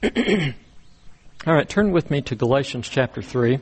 All right, turn with me to Galatians chapter 3.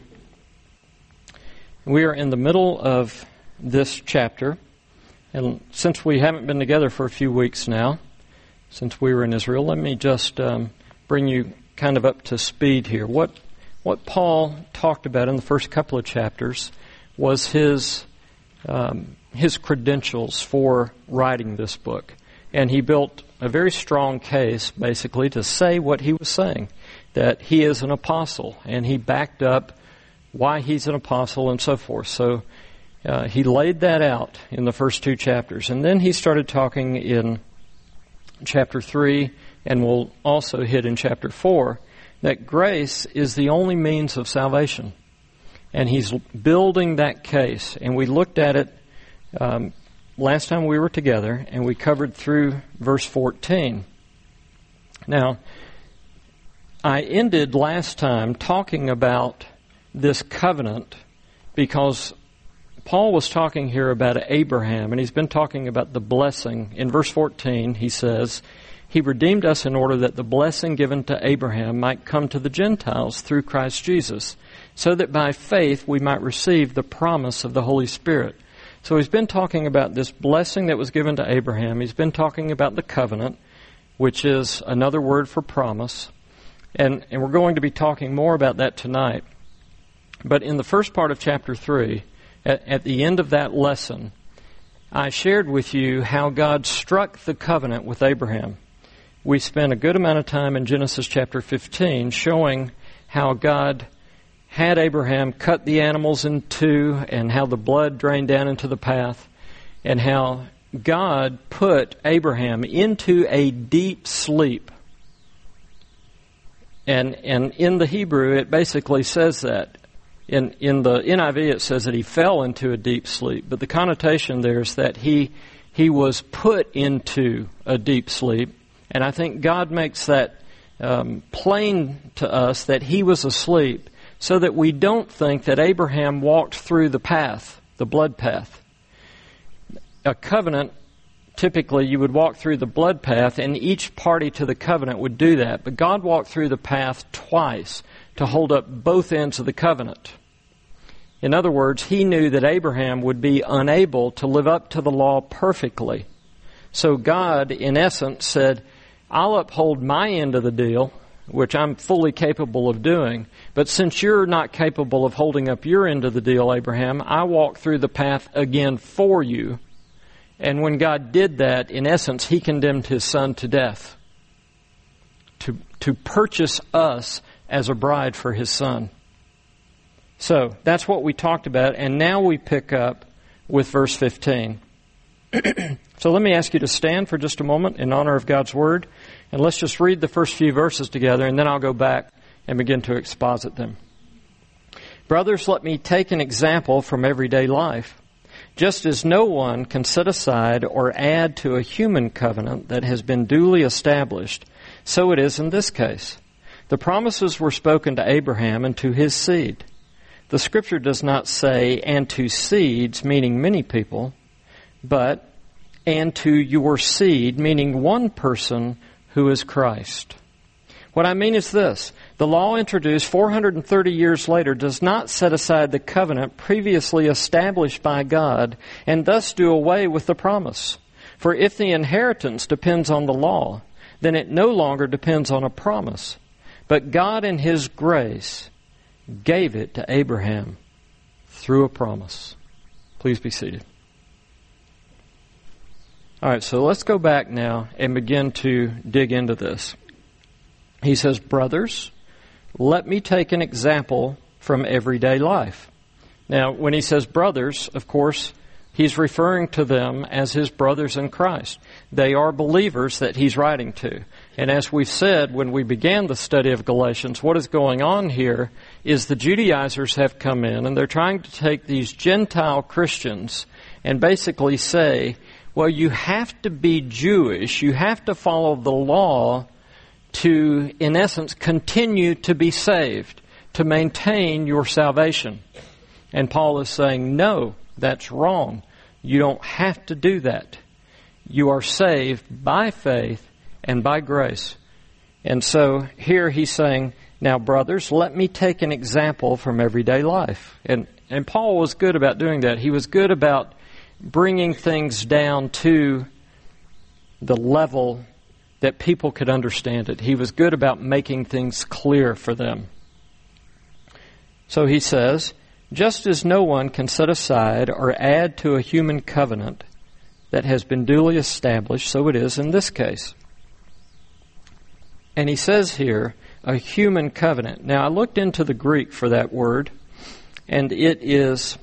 We are in the middle of this chapter, and since we haven't been together for a few weeks now, since we were in Israel, let me just bring you kind of up to speed here. What Paul talked about in the first couple of chapters was his credentials for writing this book. And he built a very strong case, basically, to say what he was saying, that he is an apostle, and he backed up why he's an apostle and so forth. So he laid that out in the first two chapters. And then he started talking in chapter 3, and we'll also hit in chapter 4, that grace is the only means of salvation. And he's building that case. And we looked at it last time we were together, and we covered through verse 14. Now, I ended last time talking about this covenant because Paul was talking here about Abraham, and he's been talking about the blessing. In verse 14, he says, He redeemed us in order that the blessing given to Abraham might come to the Gentiles through Christ Jesus, so that by faith we might receive the promise of the Holy Spirit. So he's been talking about this blessing that was given to Abraham. He's been talking about the covenant, which is another word for promise. And we're going to be talking more about that tonight. But in the first part of chapter 3, at the end of that lesson, I shared with you how God struck the covenant with Abraham. We spent a good amount of time in Genesis chapter 15 showing how God had Abraham cut the animals in two and how the blood drained down into the path and how God put Abraham into a deep sleep. And in the Hebrew, it basically says that. In the NIV, it says that he fell into a deep sleep. But the connotation there is that he was put into a deep sleep. And I think God makes that plain to us that he was asleep so that we don't think that Abraham walked through the path, the blood path. A covenant, typically you would walk through the blood path, and each party to the covenant would do that. But God walked through the path twice to hold up both ends of the covenant. In other words, he knew that Abraham would be unable to live up to the law perfectly. So God, in essence, said, I'll uphold my end of the deal, which I'm fully capable of doing. But since you're not capable of holding up your end of the deal, Abraham, I walk through the path again for you. And when God did that, in essence, he condemned his son to death to purchase us as a bride for his son. So that's what we talked about. And now we pick up with verse 15. So let me ask you to stand for just a moment in honor of God's Word. And let's just read the first few verses together, and then I'll go back and begin to exposit them. Brothers, let me take an example from everyday life. Just as no one can set aside or add to a human covenant that has been duly established, so it is in this case. The promises were spoken to Abraham and to his seed. The Scripture does not say, and to seeds, meaning many people, but and to your seed, meaning one person who is Christ. What I mean is this. The law introduced 430 years later does not set aside the covenant previously established by God and thus do away with the promise. For if the inheritance depends on the law, then it no longer depends on a promise. But God in His grace gave it to Abraham through a promise. Please be seated. All right, so let's go back now and begin to dig into this. He says, brothers, let me take an example from everyday life. Now, when he says brothers, of course, he's referring to them as his brothers in Christ. They are believers that he's writing to. And as we said when we began the study of Galatians, what is going on here is the Judaizers have come in and they're trying to take these Gentile Christians and basically say, well, you have to be Jewish, you have to follow the law to, in essence, continue to be saved, to maintain your salvation. And Paul is saying, no, that's wrong. You don't have to do that. You are saved by faith and by grace. And so here he's saying, now, brothers, let me take an example from everyday life. And Paul was good about doing that. He was good about bringing things down to the level that people could understand it. He was good about making things clear for them. So he says, just as no one can set aside or add to a human covenant that has been duly established, so it is in this case. And he says here, a human covenant. Now, I looked into the Greek for that word, and it is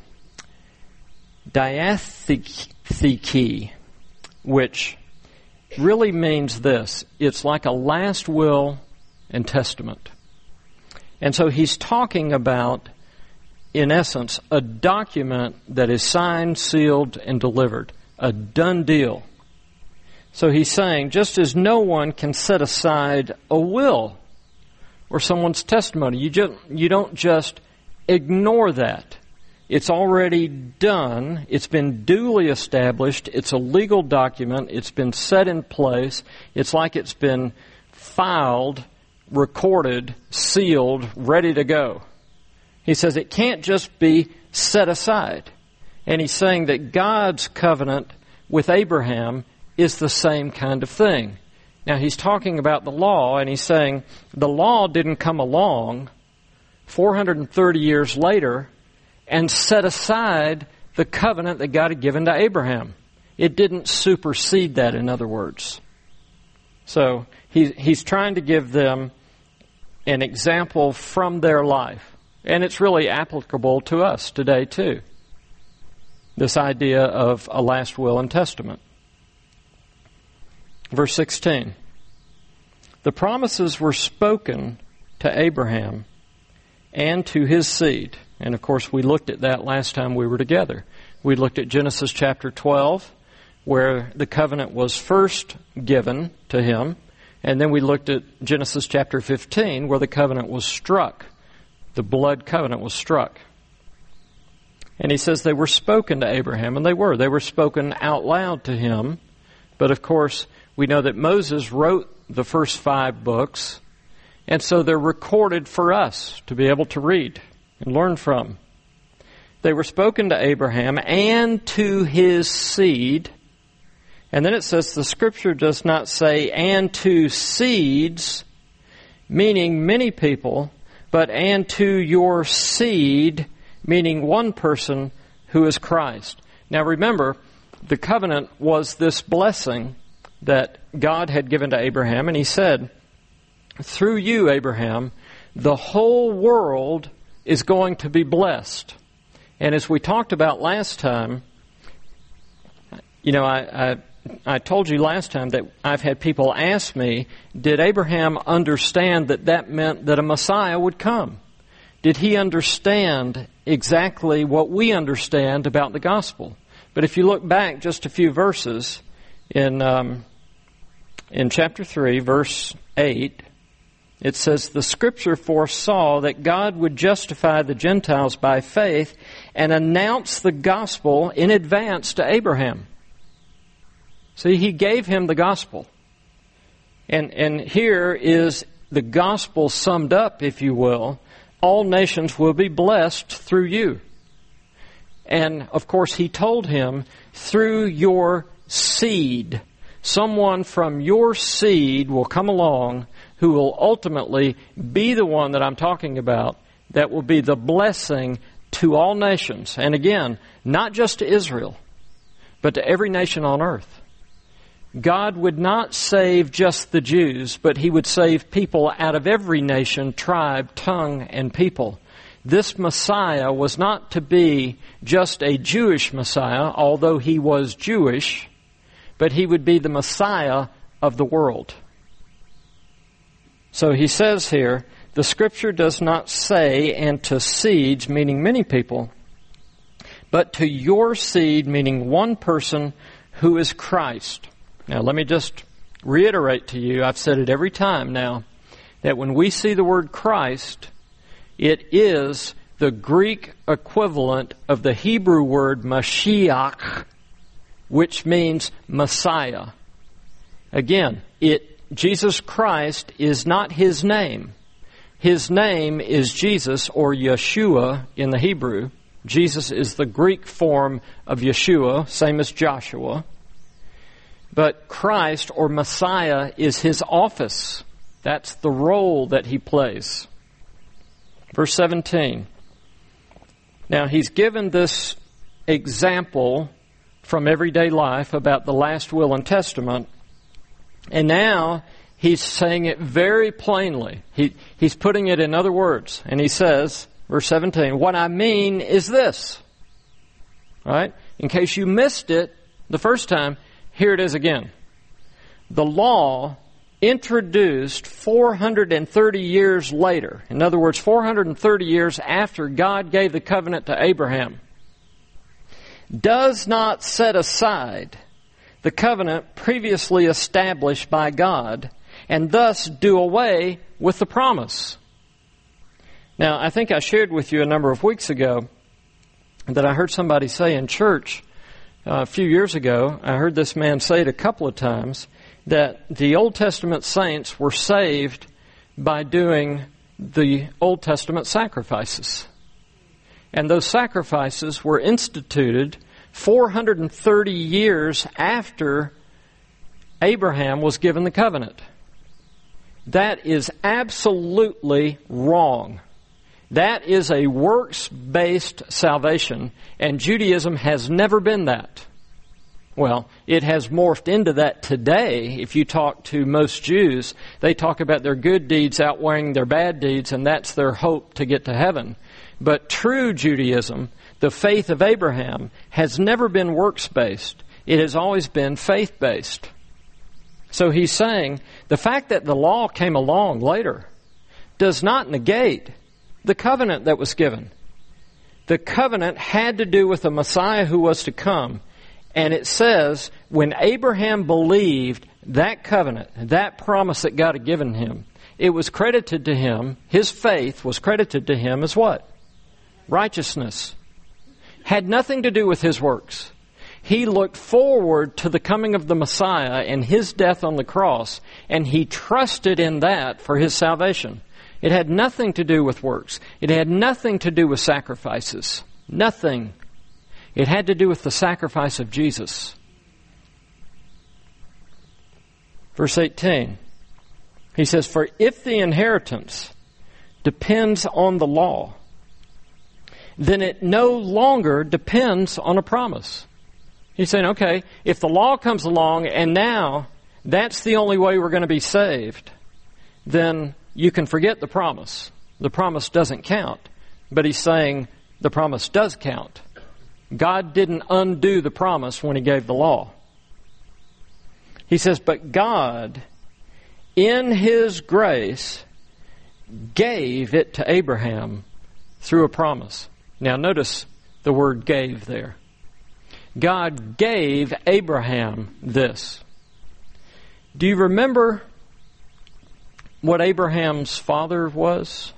diatheke, which really means this. It's like a last will and testament. And so he's talking about, in essence, a document that is signed, sealed, and delivered. A done deal. So he's saying, just as no one can set aside a will or someone's testimony, you don't just ignore that. It's already done. It's been duly established. It's a legal document. It's been set in place. It's like it's been filed, recorded, sealed, ready to go. He says it can't just be set aside. And he's saying that God's covenant with Abraham is the same kind of thing. Now, he's talking about the law, and he's saying the law didn't come along 430 years later and set aside the covenant that God had given to Abraham. It didn't supersede that, in other words. So he's trying to give them an example from their life. And it's really applicable to us today, too. This idea of a last will and testament. Verse 16. The promises were spoken to Abraham and to his seed. And of course, we looked at that last time we were together. We looked at Genesis chapter 12, where the covenant was first given to him. And then we looked at Genesis chapter 15, where the covenant was struck. The blood covenant was struck. And he says they were spoken to Abraham, and they were. They were spoken out loud to him. But of course, we know that Moses wrote the first 5 books, and so they're recorded for us to be able to read and learn from. They were spoken to Abraham and to his seed. And then it says the Scripture does not say, and to seeds, meaning many people, but and to your seed, meaning one person who is Christ. Now remember, the covenant was this blessing that God had given to Abraham, and he said, through you, Abraham, the whole world is going to be blessed. And as we talked about last time, I told you last time that I've had people ask me, did Abraham understand that meant that a Messiah would come? Did he understand exactly what we understand about the gospel? But if you look back just a few verses in chapter 3, verse 8, it says, the Scripture foresaw that God would justify the Gentiles by faith and announce the gospel in advance to Abraham. See, he gave him the gospel. And here is the gospel summed up, if you will. All nations will be blessed through you. And, of course, he told him, through your seed, someone from your seed will come along who will ultimately be the one that I'm talking about, that will be the blessing to all nations. And again, not just to Israel, but to every nation on earth. God would not save just the Jews, but he would save people out of every nation, tribe, tongue, and people. This Messiah was not to be just a Jewish Messiah, although he was Jewish, but he would be the Messiah of the world. So he says here, the Scripture does not say, and to seeds, meaning many people, but to your seed, meaning one person who is Christ. Now, let me just reiterate to you, I've said it every time now, that when we see the word Christ, it is the Greek equivalent of the Hebrew word Mashiach, which means Messiah. Again, it Jesus Christ is not his name. His name is Jesus, or Yeshua in the Hebrew. Jesus is the Greek form of Yeshua, same as Joshua. But Christ, or Messiah, is his office. That's the role that he plays. Verse 17. Now, he's given this example from everyday life about the last will and testament. And now he's saying it very plainly. He's putting it in other words. And he says, verse 17, what I mean is this. Right? In case you missed it the first time, here it is again. The law introduced 430 years later, in other words, 430 years after God gave the covenant to Abraham, does not set aside the covenant previously established by God and thus do away with the promise. Now, I think I shared with you a number of weeks ago that I heard somebody say in church a few years ago. I heard this man say it a couple of times, that the Old Testament saints were saved by doing the Old Testament sacrifices. And those sacrifices were instituted 430 years after Abraham was given the covenant. That is absolutely wrong. That is a works-based salvation, and Judaism has never been that. Well, it has morphed into that today. If you talk to most Jews, they talk about their good deeds outweighing their bad deeds, and that's their hope to get to heaven. But true Judaism, the faith of Abraham, has never been works-based. It has always been faith-based. So he's saying the fact that the law came along later does not negate the covenant that was given. The covenant had to do with the Messiah who was to come. And it says, when Abraham believed that covenant, that promise that God had given him, it was credited to him, his faith was credited to him as what? Righteousness. Had nothing to do with his works. He looked forward to the coming of the Messiah and his death on the cross, and he trusted in that for his salvation. It had nothing to do with works. It had nothing to do with sacrifices. Nothing. It had to do with the sacrifice of Jesus. Verse 18. He says, for if the inheritance depends on the law, then it no longer depends on a promise. He's saying, okay, if the law comes along and now that's the only way we're going to be saved, then you can forget the promise. The promise doesn't count. But he's saying the promise does count. God didn't undo the promise when he gave the law. He says, but God, in his grace, gave it to Abraham through a promise. Now notice the word gave there. God gave Abraham this. Do you remember what Abraham's father was?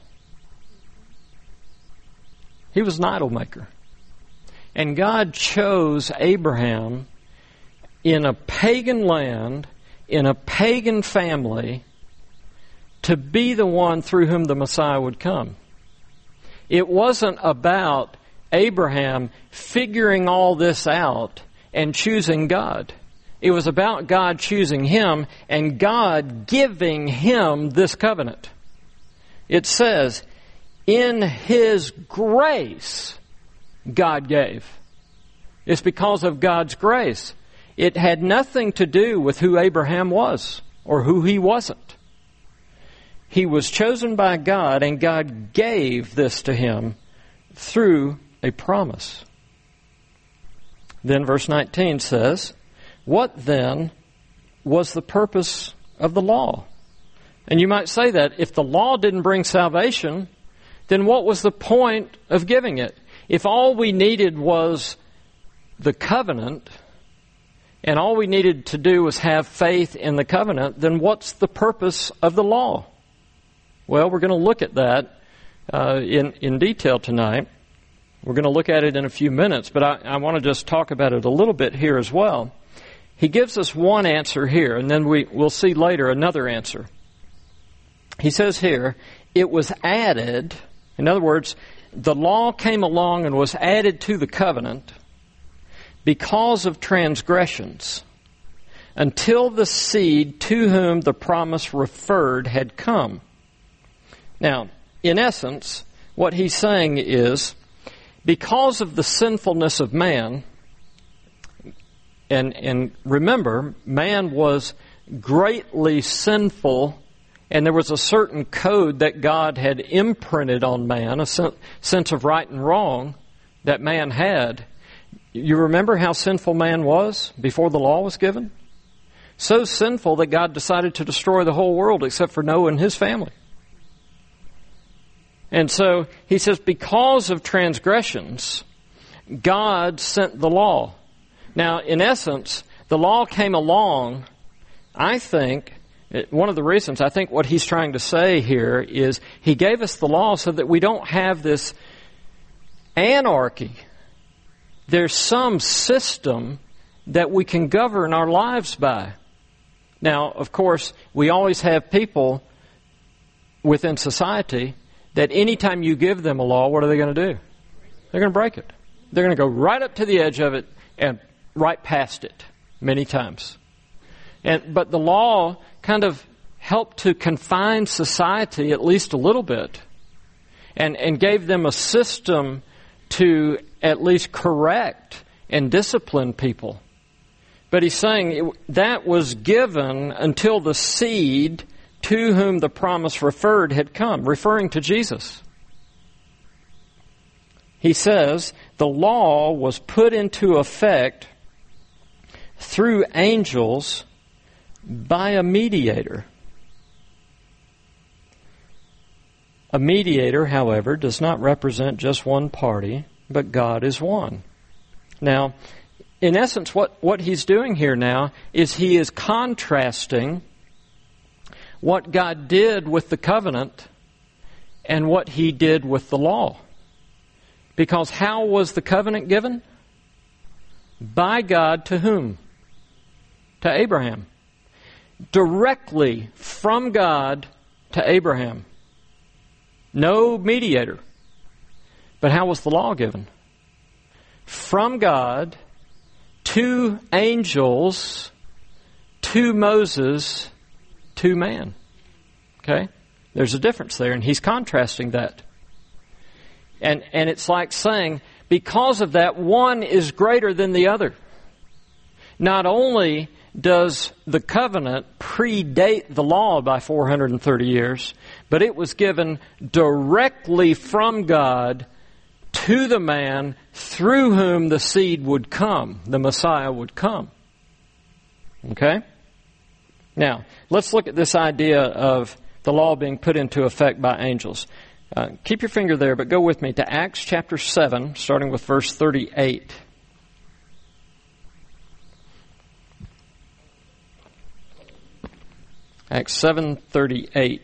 He was an idol maker. And God chose Abraham in a pagan land, in a pagan family, to be the one through whom the Messiah would come. It wasn't about Abraham figuring all this out and choosing God. It was about God choosing him and God giving him this covenant. It says, in his grace, God gave. It's because of God's grace. It had nothing to do with who Abraham was or who he wasn't. He was chosen by God, and God gave this to him through a promise. Then verse 19 says, what then was the purpose of the law? And you might say that if the law didn't bring salvation, then what was the point of giving it? If all we needed was the covenant, and all we needed to do was have faith in the covenant, then what's the purpose of the law? Well, we're going to look at that in detail tonight. We're going to look at it in a few minutes, but I want to just talk about it a little bit here as well. he gives us one answer here, and then we'll see later another answer. He says here, it was added, in other words, the law came along and was added to the covenant because of transgressions, until the seed to whom the promise referred had come. Now, in essence, what he's saying is, because of the sinfulness of man, and remember, man was greatly sinful, and there was a certain code that God had imprinted on man, a sense of right and wrong that man had. You remember how sinful man was before the law was given? So sinful that God decided to destroy the whole world except for Noah and his family. And so he says, because of transgressions, God sent the law. Now, in essence, the law came along, I think, one of the reasons, I think what he's trying to say here is he gave us the law so that we don't have this anarchy. There's some system that we can govern our lives by. Now, of course, we always have people within society that anytime you give them a law, what are they going to do? They're going to break it. They're going to go right up to the edge of it and right past it many times. But the law kind of helped to confine society at least a little bit and gave them a system to at least correct and discipline people. But he's saying that was given until the seed to whom the promise referred had come, referring to Jesus. He says the law was put into effect through angels by a mediator. A mediator, however, does not represent just one party, but God is one. Now, in essence, what he's doing here now is he is contrasting what God did with the covenant and what he did with the law. Because how was the covenant given? By God to whom? To Abraham. Directly from God to Abraham. No mediator. But how was the law given? From God to angels, to Moses, to man. Okay? There's a difference there, and he's contrasting that. And it's like saying, because of that, one is greater than the other. Not only does the covenant predate the law by 430 years, but it was given directly from God to the man through whom the seed would come, the Messiah would come. Okay? Now, let's look at this idea of the law being put into effect by angels. Keep your finger there, but go with me to Acts chapter 7, starting with verse 38. Acts 7:38.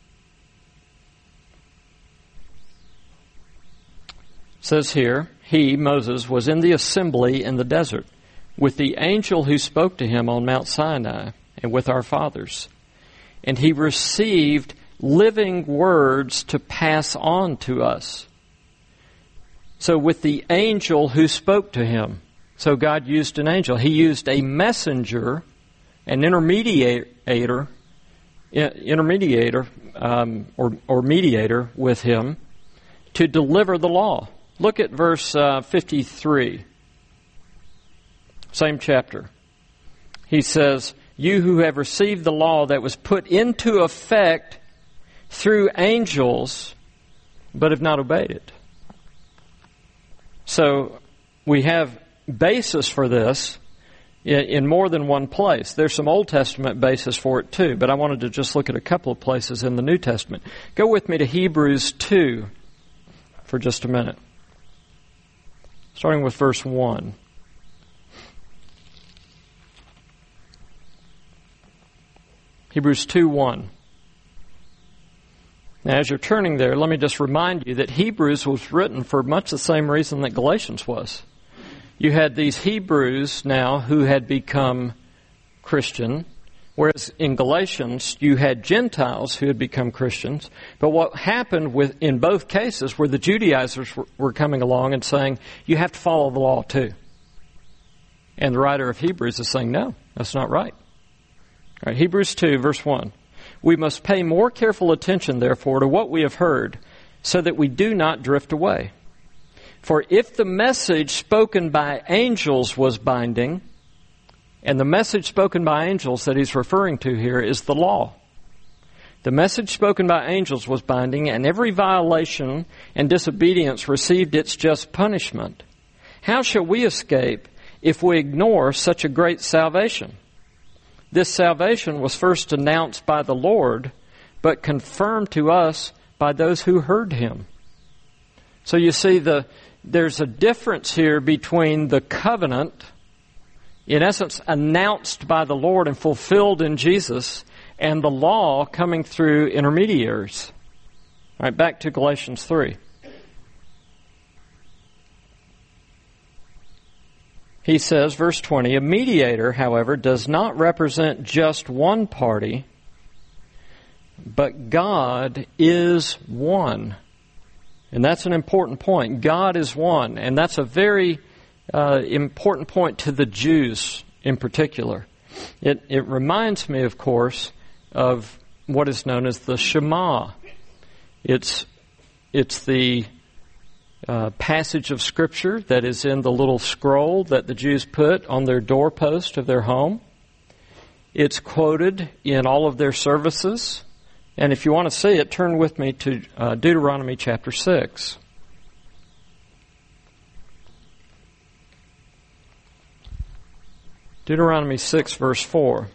Says here, he, Moses, was in the assembly in the desert with the angel who spoke to him on Mount Sinai and with our fathers. And he received living words to pass on to us. So with the angel who spoke to him. So God used an angel. He used a messenger, an intermediator, or mediator with him to deliver the law. Look at verse 53. Same chapter. He says, you who have received the law that was put into effect through angels, but have not obeyed it. So we have basis for this in more than one place. There's some Old Testament basis for it too, but I wanted to just look at a couple of places in the New Testament. Go with me to Hebrews 2 for just a minute. Starting with verse 1. Hebrews 2:1. Now, as you're turning there, let me just remind you that Hebrews was written for much the same reason that Galatians was. You had these Hebrews now who had become Christian, whereas in Galatians you had Gentiles who had become Christians. But what happened in both cases were the Judaizers were coming along and saying, you have to follow the law too. And the writer of Hebrews is saying, no, that's not right. All right, Hebrews 2, verse 1. We must pay more careful attention, therefore, to what we have heard, so that we do not drift away. For if the message spoken by angels was binding, and the message spoken by angels that he's referring to here is the law. The message spoken by angels was binding, and every violation and disobedience received its just punishment. How shall we escape if we ignore such a great salvation? This salvation was first announced by the Lord, but confirmed to us by those who heard him. So you see, there's a difference here between the covenant, in essence announced by the Lord and fulfilled in Jesus, and the law coming through intermediaries. All right, back to Galatians 3. He says, verse 20, a mediator, however, does not represent just one party, but God is one. And that's an important point. God is one. And that's a very important point to the Jews in particular. It reminds me, of course, of what is known as the Shema. It's the passage of Scripture that is in the little scroll that the Jews put on their doorpost of their home. It's quoted in all of their services. And if you want to see it, turn with me to Deuteronomy chapter 6. Deuteronomy 6, verse 4.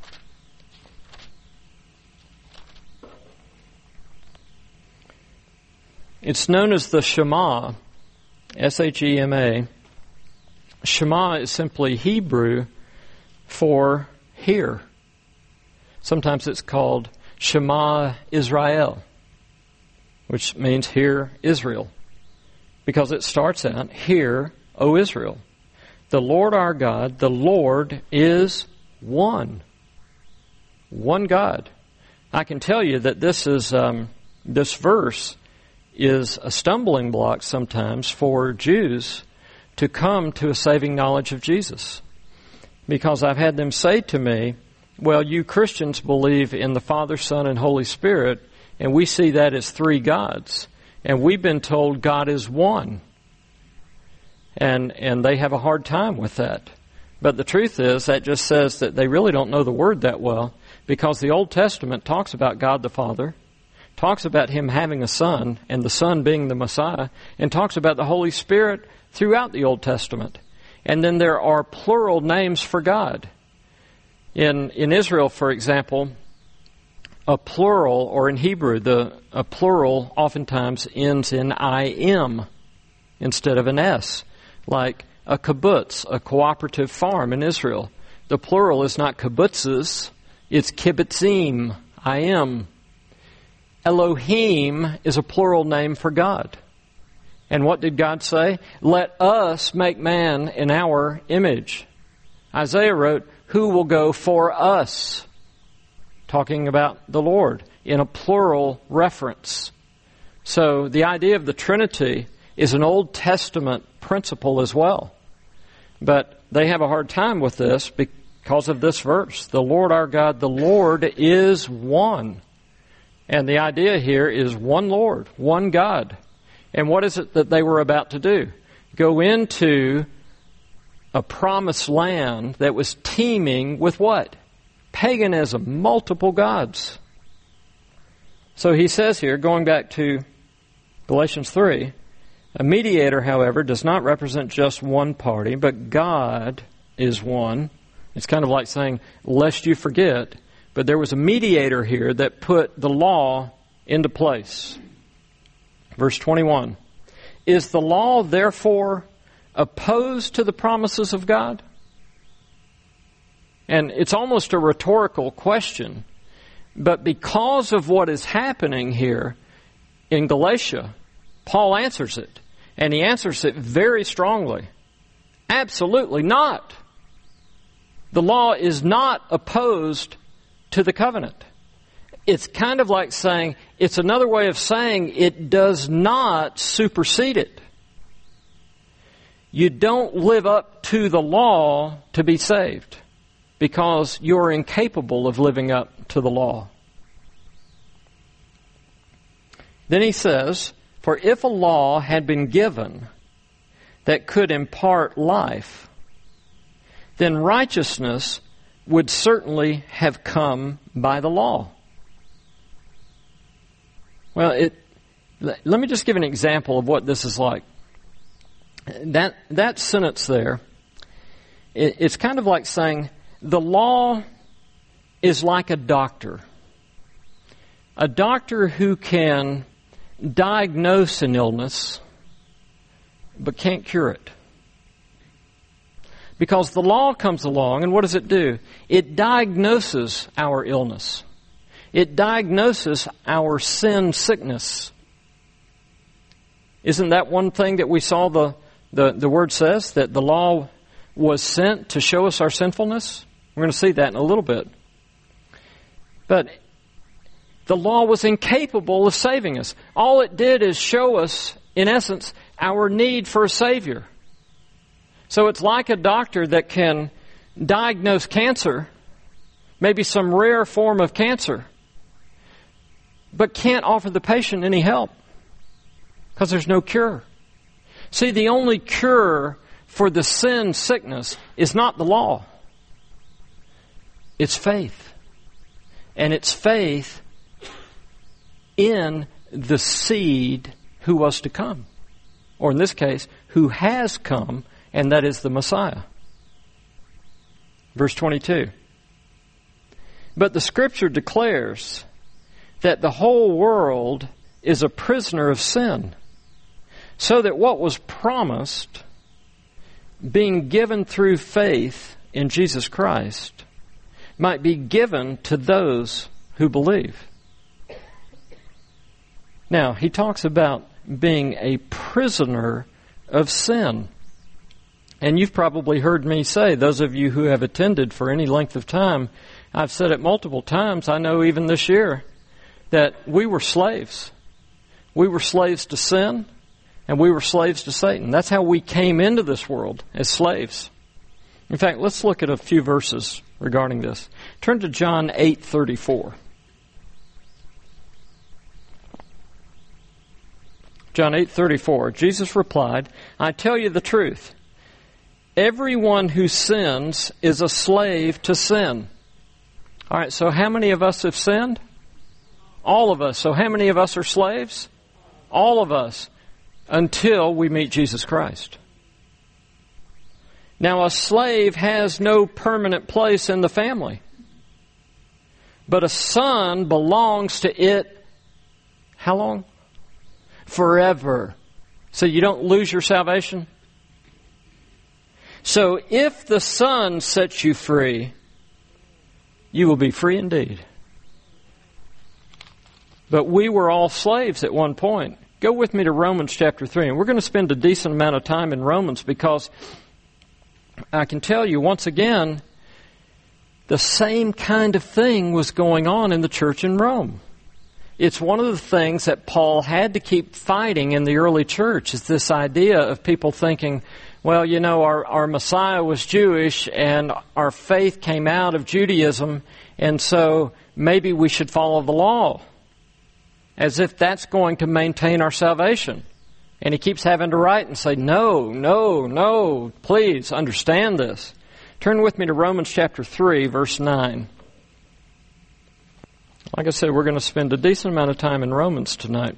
It's known as the Shema, S-H-E-M-A. Shema is simply Hebrew for hear. Sometimes it's called Shema Israel, which means hear Israel, because it starts out, hear, O Israel. The Lord our God, the Lord is one. One God. I can tell you that this verse is a stumbling block sometimes for Jews to come to a saving knowledge of Jesus. Because I've had them say to me, well, you Christians believe in the Father, Son, and Holy Spirit, and we see that as three gods. And we've been told God is one. And they have a hard time with that. But the truth is, that just says that they really don't know the Word that well, because the Old Testament talks about God the Father, talks about Him having a Son, and the Son being the Messiah, and talks about the Holy Spirit throughout the Old Testament. And then there are plural names for God. In Israel, for example, a plural, or in Hebrew, a plural oftentimes ends in I-M instead of an S. Like a kibbutz, a cooperative farm in Israel. The plural is not kibbutzes, it's kibbutzim, I-M. Elohim is a plural name for God. And what did God say? Let us make man in our image. Isaiah wrote, who will go for us? Talking about the Lord in a plural reference. So the idea of the Trinity is an Old Testament principle as well. But they have a hard time with this because of this verse. The Lord our God, the Lord is one. And the idea here is one Lord, one God. And what is it that they were about to do? Go into a promised land that was teeming with what? Paganism, multiple gods. So he says here, going back to Galatians 3, a mediator, however, does not represent just one party, but God is one. It's kind of like saying, lest you forget, but there was a mediator here that put the law into place. Verse 21, is the law therefore opposed to the promises of God? And it's almost a rhetorical question, but because of what is happening here in Galatia, Paul answers it, and he answers it very strongly. Absolutely not. The law is not opposed to the covenant. It's kind of like saying, it's another way of saying it does not supersede it. You don't live up to the law to be saved because you're incapable of living up to the law. Then he says, for if a law had been given that could impart life, then righteousness would certainly have come by the law. Well, let me just give an example of what this is like. That sentence there, it's kind of like saying the law is like a doctor. A doctor who can diagnose an illness but can't cure it. Because the law comes along, and what does it do? It diagnoses our illness. It diagnoses our sin sickness. Isn't that one thing that we saw the Word says, that the law was sent to show us our sinfulness? We're going to see that in a little bit. But the law was incapable of saving us. All it did is show us, in essence, our need for a Savior. So it's like a doctor that can diagnose cancer, maybe some rare form of cancer, but can't offer the patient any help because there's no cure. See, the only cure for the sin sickness is not the law. It's faith. And it's faith in the seed who was to come. Or in this case, who has come, and that is the Messiah. Verse 22. But the Scripture declares that the whole world is a prisoner of sin, so that what was promised, being given through faith in Jesus Christ, might be given to those who believe. Now, he talks about being a prisoner of sin. And you've probably heard me say, those of you who have attended for any length of time, I've said it multiple times, I know even this year, that we were slaves. We were slaves to sin, and we were slaves to Satan. That's how we came into this world, as slaves. In fact, let's look at a few verses regarding this. Turn to John 8:34. John 8:34. Jesus replied, I tell you the truth. Everyone who sins is a slave to sin. All right, so how many of us have sinned? All of us. So how many of us are slaves? All of us, until we meet Jesus Christ. Now, a slave has no permanent place in the family, but a son belongs to it, how long? Forever. So you don't lose your salvation? So if the Son sets you free, you will be free indeed. But we were all slaves at one point. Go with me to Romans chapter 3, and we're going to spend a decent amount of time in Romans because I can tell you once again, the same kind of thing was going on in the church in Rome. It's one of the things that Paul had to keep fighting in the early church, is this idea of people thinking, well, you know, our Messiah was Jewish and our faith came out of Judaism, and so maybe we should follow the law, as if that's going to maintain our salvation. And he keeps having to write and say, no, please understand this. Turn with me to Romans chapter 3, verse 9. Like I said, we're going to spend a decent amount of time in Romans tonight.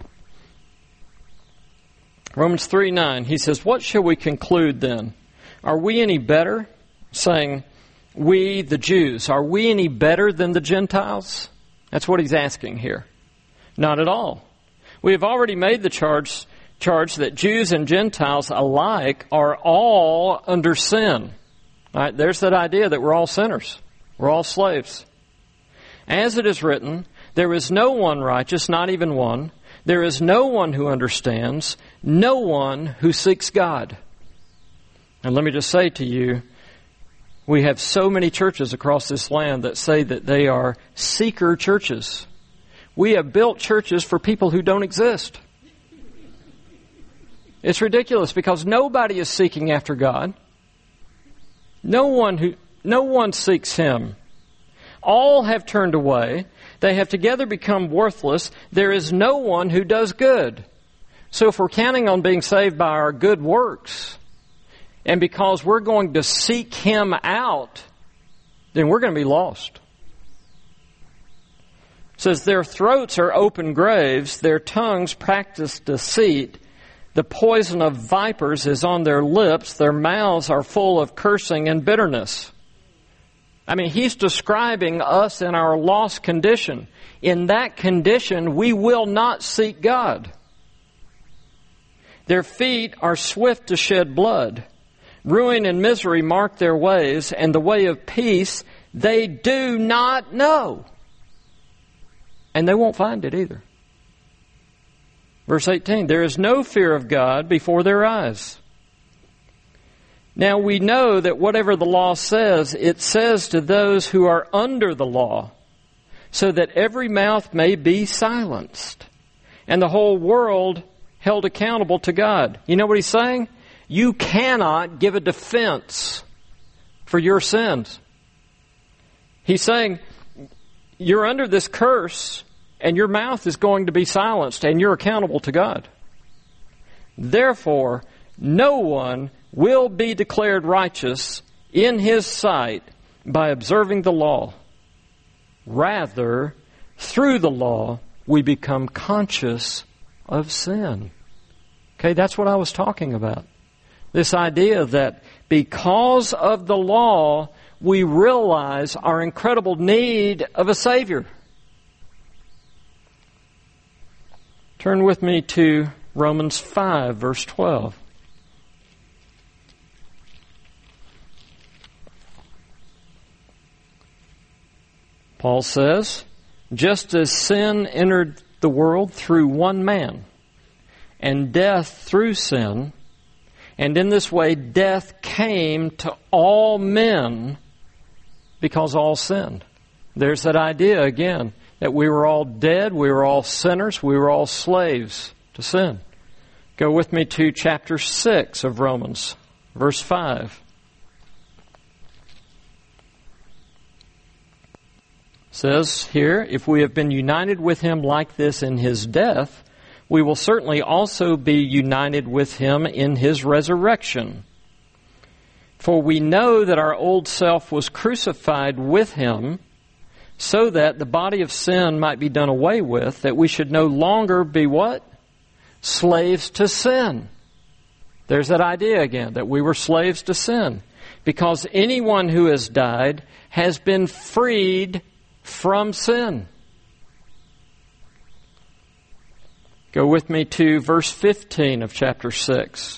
Romans 3:9, he says, what shall we conclude then? Are we any better? Saying, we, the Jews, are we any better than the Gentiles? That's what he's asking here. Not at all. We have already made the charge that Jews and Gentiles alike are all under sin. All right, there's that idea that we're all sinners. We're all slaves. As it is written, there is no one righteous, not even one. There is no one who understands, no one who seeks God. And let me just say to you, We have so many churches across this land that say that they are seeker churches. We have built churches for people who don't exist. It's ridiculous because nobody is seeking after God. No one seeks Him. All have turned away. They have together become worthless. There is no one who does good. So if we're counting on being saved by our good works, and because we're going to seek Him out, then we're going to be lost. It says, their throats are open graves, their tongues practice deceit. The poison of vipers is on their lips, their mouths are full of cursing and bitterness. I mean, he's describing us in our lost condition. In that condition, we will not seek God. Their feet are swift to shed blood. Ruin and misery mark their ways, and the way of peace they do not know. And they won't find it either. Verse 18, there is no fear of God before their eyes. Now we know that whatever the law says, it says to those who are under the law, so that every mouth may be silenced, and the whole world held accountable to God. You know what he's saying? You cannot give a defense for your sins. He's saying, you're under this curse, and your mouth is going to be silenced, and you're accountable to God. Therefore, no one will be declared righteous in His sight by observing the law. Rather, through the law, we become conscious of sin. Okay, that's what I was talking about. This idea that because of the law, we realize our incredible need of a Savior. Turn with me to Romans 5, verse 12. Paul says, just as sin entered the world through one man, and death through sin, and in this way death came to all men because all sinned. There's that idea again, that we were all dead, we were all sinners, we were all slaves to sin. Go with me to chapter 6 of Romans, verse 5. It says here, if we have been united with Him like this in His death, we will certainly also be united with Him in His resurrection. For we know that our old self was crucified with Him, so that the body of sin might be done away with, that we should no longer be what? Slaves to sin. There's that idea again, that we were slaves to sin. Because anyone who has died has been freed from sin. Go with me to verse 15 of chapter 6.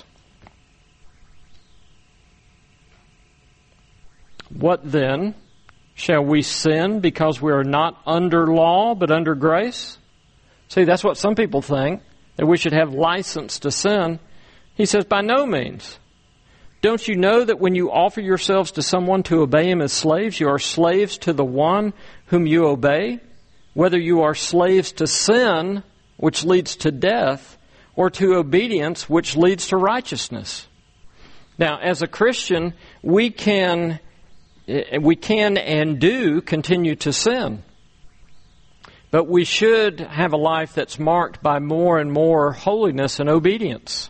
What then? Shall we sin because we are not under law but under grace? See, that's what some people think, that we should have license to sin. He says, by no means. Don't you know that when you offer yourselves to someone to obey him as slaves, you are slaves to the one whom you obey? Whether you are slaves to sin, which leads to death, or to obedience, which leads to righteousness. Now, as a Christian, we can and do continue to sin. But we should have a life that's marked by more and more holiness and obedience.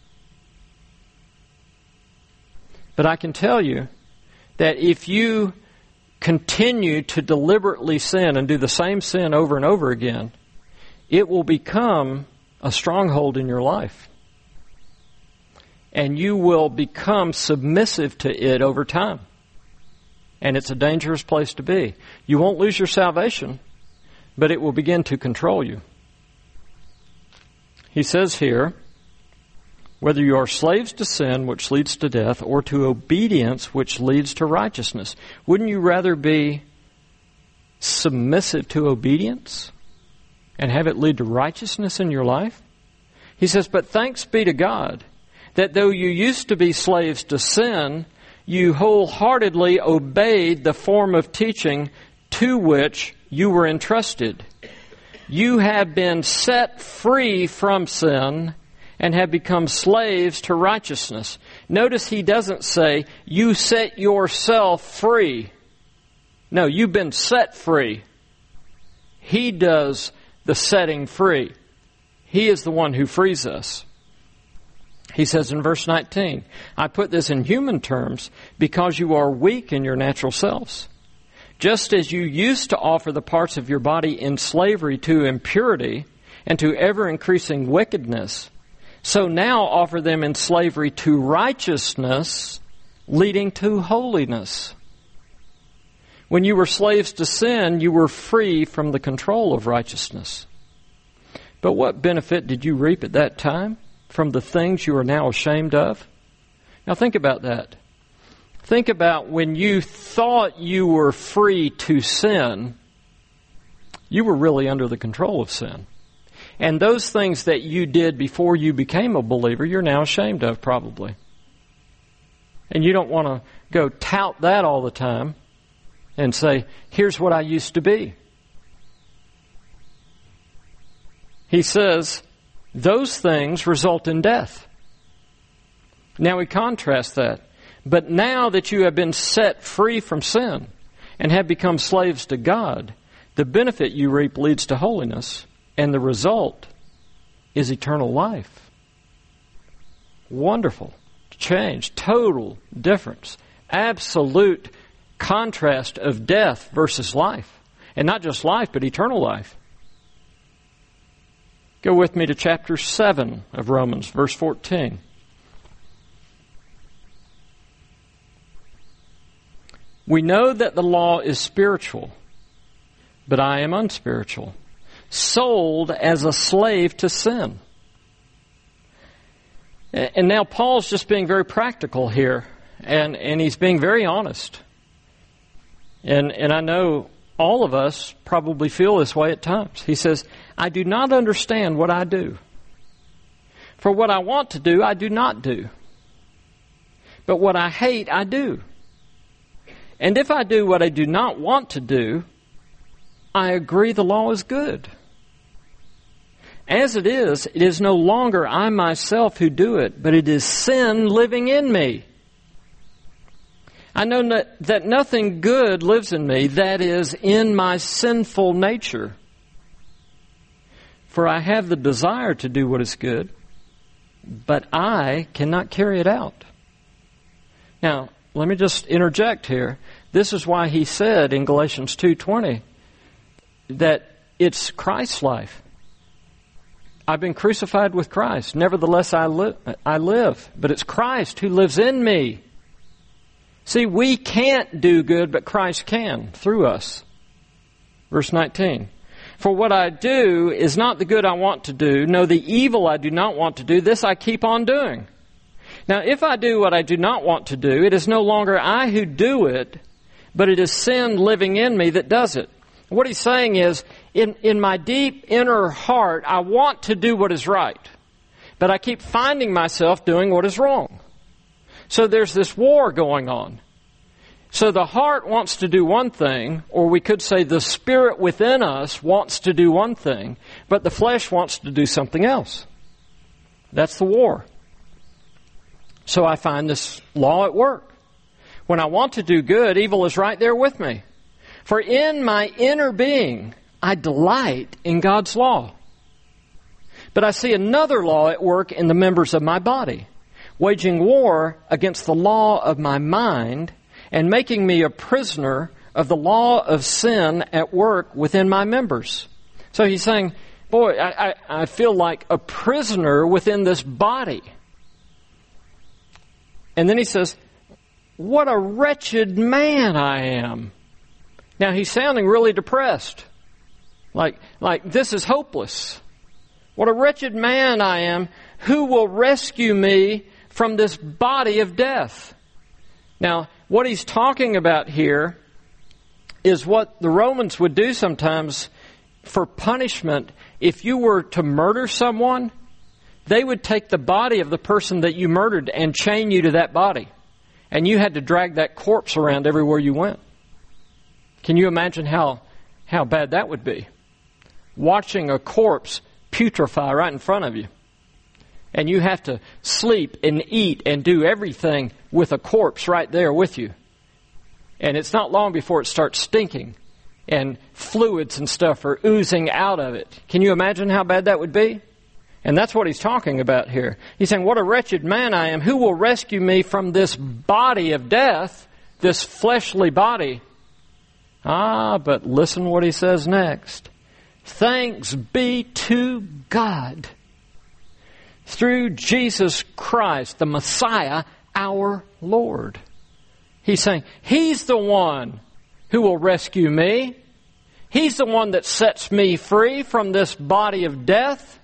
But I can tell you that if you continue to deliberately sin and do the same sin over and over again, it will become a stronghold in your life. And you will become submissive to it over time. And it's a dangerous place to be. You won't lose your salvation, but it will begin to control you. He says here, whether you are slaves to sin, which leads to death, or to obedience, which leads to righteousness. Wouldn't you rather be submissive to obedience and have it lead to righteousness in your life? He says, but thanks be to God that though you used to be slaves to sin, you wholeheartedly obeyed the form of teaching to which you were entrusted. You have been set free from sin and have become slaves to righteousness. Notice he doesn't say, you set yourself free. No, you've been set free. He does the setting free. He is the one who frees us. He says in verse 19, I put this in human terms because you are weak in your natural selves. Just as you used to offer the parts of your body in slavery to impurity and to ever-increasing wickedness, so now offer them in slavery to righteousness, leading to holiness. When you were slaves to sin, you were free from the control of righteousness. But what benefit did you reap at that time from the things you are now ashamed of? Now think about that. Think about when you thought you were free to sin, you were really under the control of sin. And those things that you did before you became a believer, you're now ashamed of probably. And you don't want to go tout that all the time and say, here's what I used to be. He says, those things result in death. Now we contrast that. But now that you have been set free from sin and have become slaves to God, the benefit you reap leads to holiness, and the result is eternal life. Wonderful change, total difference, absolute contrast of death versus life. And not just life, but eternal life. Go with me to chapter 7 of Romans, verse 14. We know that the law is spiritual, but I am unspiritual, sold as a slave to sin. And now Paul's just being very practical here, and he's being very honest. And I know all of us probably feel this way at times. He says, I do not understand what I do. For what I want to do, I do not do. But what I hate, I do. And if I do what I do not want to do, I agree the law is good. As it is no longer I myself who do it, but it is sin living in me. I know that nothing good lives in me, that is, in my sinful nature. For I have the desire to do what is good, but I cannot carry it out. Now, let me just interject here. This is why he said in Galatians 2:20 that it's Christ's life. I've been crucified with Christ. Nevertheless, I live. But it's Christ who lives in me. See, we can't do good, but Christ can through us. Verse 19. For what I do is not the good I want to do. No, the evil I do not want to do, this I keep on doing. Now, if I do what I do not want to do, it is no longer I who do it, but it is sin living in me that does it. What he's saying is, in my deep inner heart, I want to do what is right, but I keep finding myself doing what is wrong. So there's this war going on. So the heart wants to do one thing, or we could say the spirit within us wants to do one thing, but the flesh wants to do something else. That's the war. So I find this law at work. When I want to do good, evil is right there with me. For in my inner being, I delight in God's law. But I see another law at work in the members of my body, waging war against the law of my mind and making me a prisoner of the law of sin at work within my members. So he's saying, boy, I feel like a prisoner within this body. And then he says, what a wretched man I am. Now he's sounding really depressed. Like this is hopeless. What a wretched man I am. Who will rescue me from this body of death? Now, what he's talking about here is what the Romans would do sometimes for punishment. If you were to murder someone, they would take the body of the person that you murdered and chain you to that body. and you had to drag that corpse around everywhere you went. Can you imagine how bad that would be? Watching a corpse putrefy right in front of you. And you have to sleep and eat and do everything with a corpse right there with you. And it's not long before it starts stinking and fluids and stuff are oozing out of it. Can you imagine how bad that would be? And that's what he's talking about here. He's saying, what a wretched man I am. Who will rescue me from this body of death, this fleshly body? But listen what he says next. Thanks be to God through Jesus Christ, the Messiah, our Lord. He's saying, He's the one who will rescue me. He's the one that sets me free from this body of death.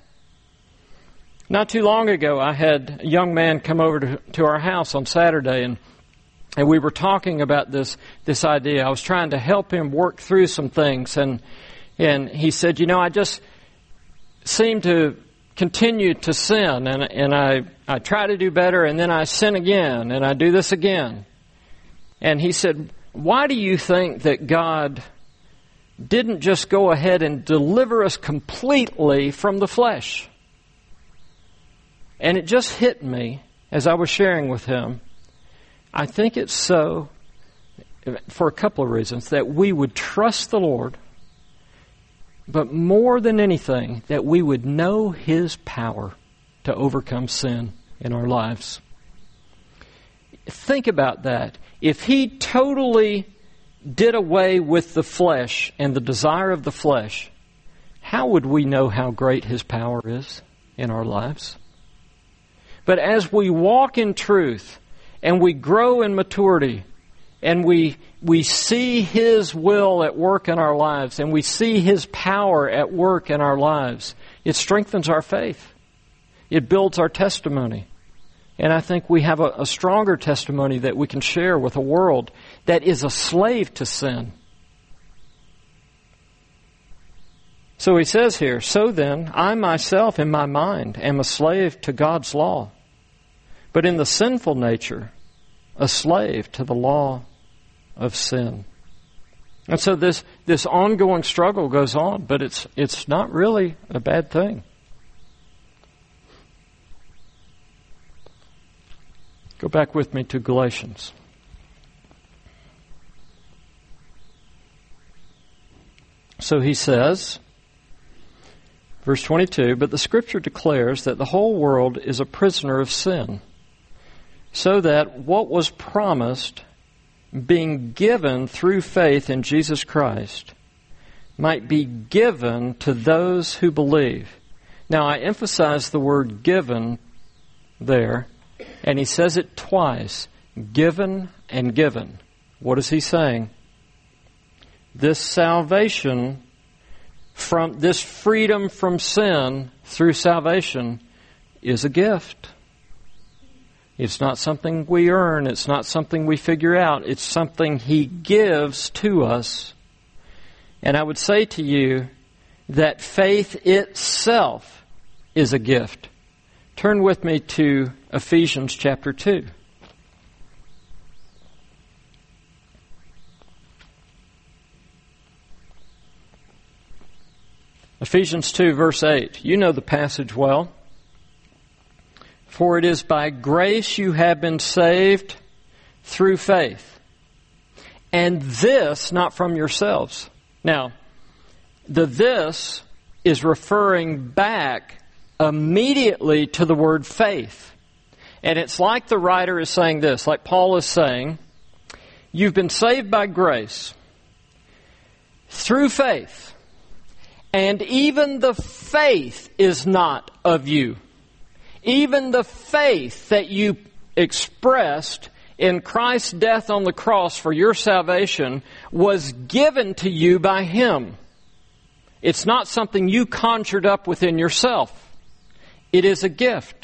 Not too long ago, I had a young man come over to our house on Saturday, and we were talking about this idea. I was trying to help him work through some things, and he said, I just seem to continue to sin, and I try to do better, and then I sin again, and I do this again. And he said, why do you think that God didn't just go ahead and deliver us completely from the flesh? And it just hit me as I was sharing with him. I think it's so, for a couple of reasons, that we would trust the Lord, but more than anything, that we would know His power to overcome sin in our lives. Think about that. If He totally did away with the flesh and the desire of the flesh, how would we know how great His power is in our lives? But as we walk in truth and we grow in maturity and we see His will at work in our lives and we see His power at work in our lives, it strengthens our faith. It builds our testimony. And I think we have a stronger testimony that we can share with a world that is a slave to sin. So he says here, so then, I myself in my mind am a slave to God's law, but in the sinful nature, a slave to the law of sin. And so this ongoing struggle goes on, but it's not really a bad thing. Go back with me to Galatians. So he says, verse 22, but the Scripture declares that the whole world is a prisoner of sin, so that what was promised, being given through faith in Jesus Christ, might be given to those who believe. Now, I emphasize the word given there, and he says it twice, given and given. What is he saying? This salvation, from this freedom from sin through salvation, is a gift. It's not something we earn. It's not something we figure out. It's something He gives to us. And I would say to you that faith itself is a gift. Turn with me to Ephesians chapter 2. Ephesians 2, verse 8. You know the passage well. For it is by grace you have been saved through faith. And this not from yourselves. Now, the this is referring back immediately to the word faith. And it's like the writer is saying this, like Paul is saying, you've been saved by grace through faith. And even the faith is not of you. Even the faith that you expressed in Christ's death on the cross for your salvation was given to you by Him. It's not something you conjured up within yourself. It is a gift.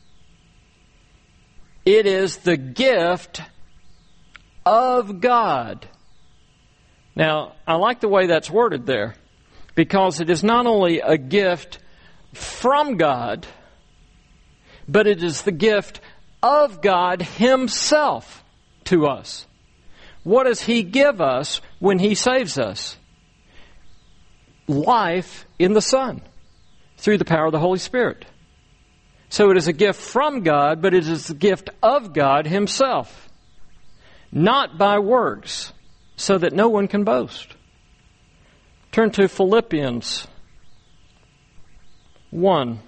It is the gift of God. Now, I like the way that's worded there, because it is not only a gift from God, but it is the gift of God Himself. to us. What does He give us when He saves us? Life in the Son through the power of the Holy Spirit. So it is a gift from God, but it is a gift of God Himself, not by works, so that no one can boast. Turn to Philippians 1,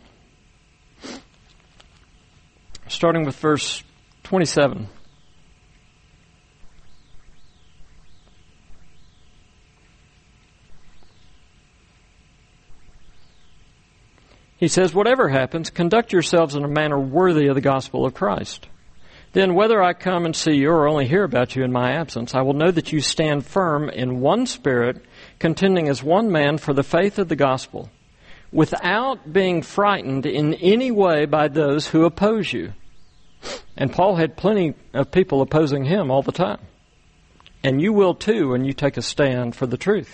starting with verse 27. He says, "Whatever happens, conduct yourselves in a manner worthy of the gospel of Christ. Then whether I come and see you or only hear about you in my absence, I will know that you stand firm in one spirit, contending as one man for the faith of the gospel, without being frightened in any way by those who oppose you." And Paul had plenty of people opposing him all the time. And you will too when you take a stand for the truth.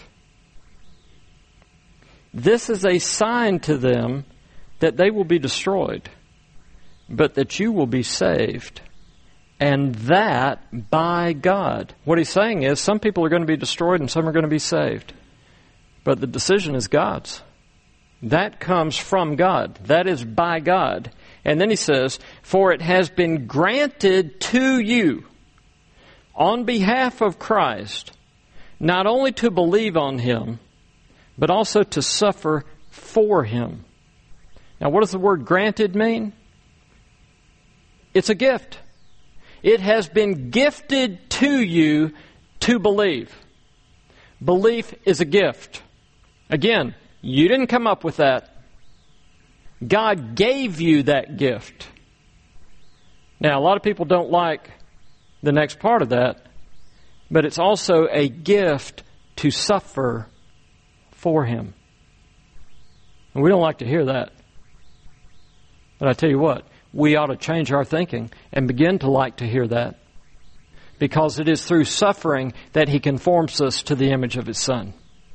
This is a sign to them that they will be destroyed, but that you will be saved, and that by God. What he's saying is some people are going to be destroyed and some are going to be saved. But the decision is God's. That comes from God. That is by God. And then he says, "For it has been granted to you on behalf of Christ, not only to believe on Him, but also to suffer for Him." Now, what does the word granted mean? It's a gift. It has been gifted to you to believe. Belief is a gift. Again, you didn't come up with that. God gave you that gift. Now, a lot of people don't like the next part of that, but it's also a gift to suffer for Him. And we don't like to hear that. But I tell you what, we ought to change our thinking and begin to like to hear that. Because it is through suffering that He conforms us to the image of His Son.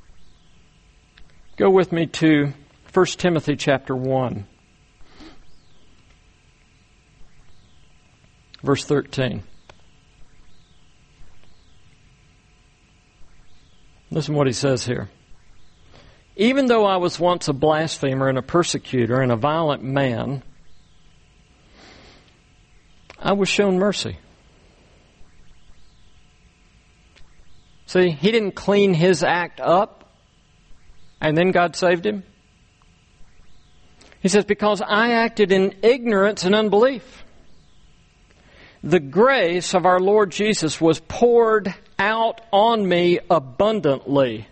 Go with me to 1 Timothy chapter 1, verse 13. Listen to what he says here. "Even though I was once a blasphemer and a persecutor and a violent man, I was shown mercy." See, he didn't clean his act up, and then God saved him. He says, "Because I acted in ignorance and unbelief, the grace of our Lord Jesus was poured out on me abundantly,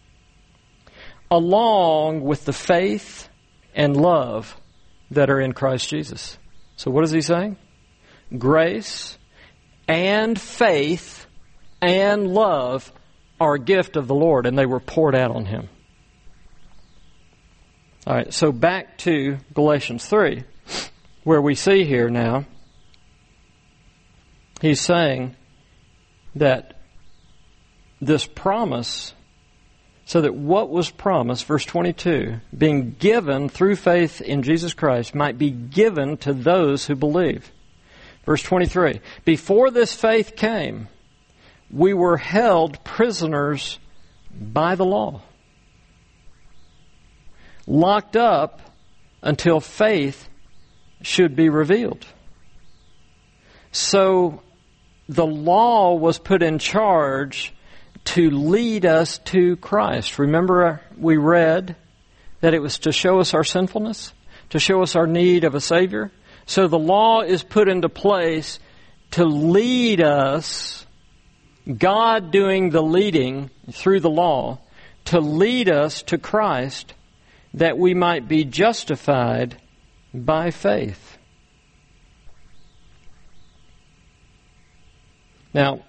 along with the faith and love that are in Christ Jesus." So what is he saying? Grace and faith and love are a gift of the Lord, and they were poured out on Him. All right, so back to Galatians 3, where we see here now, he's saying that this promise, so that what was promised, verse 22, being given through faith in Jesus Christ, might be given to those who believe. Verse 23, "Before this faith came, we were held prisoners by the law, locked up until faith should be revealed." So the law was put in charge to lead us to Christ. Remember, we read that it was to show us our sinfulness, to show us our need of a Savior. So the law is put into place to lead us, God doing the leading through the law, to lead us to Christ, that we might be justified by faith. Now,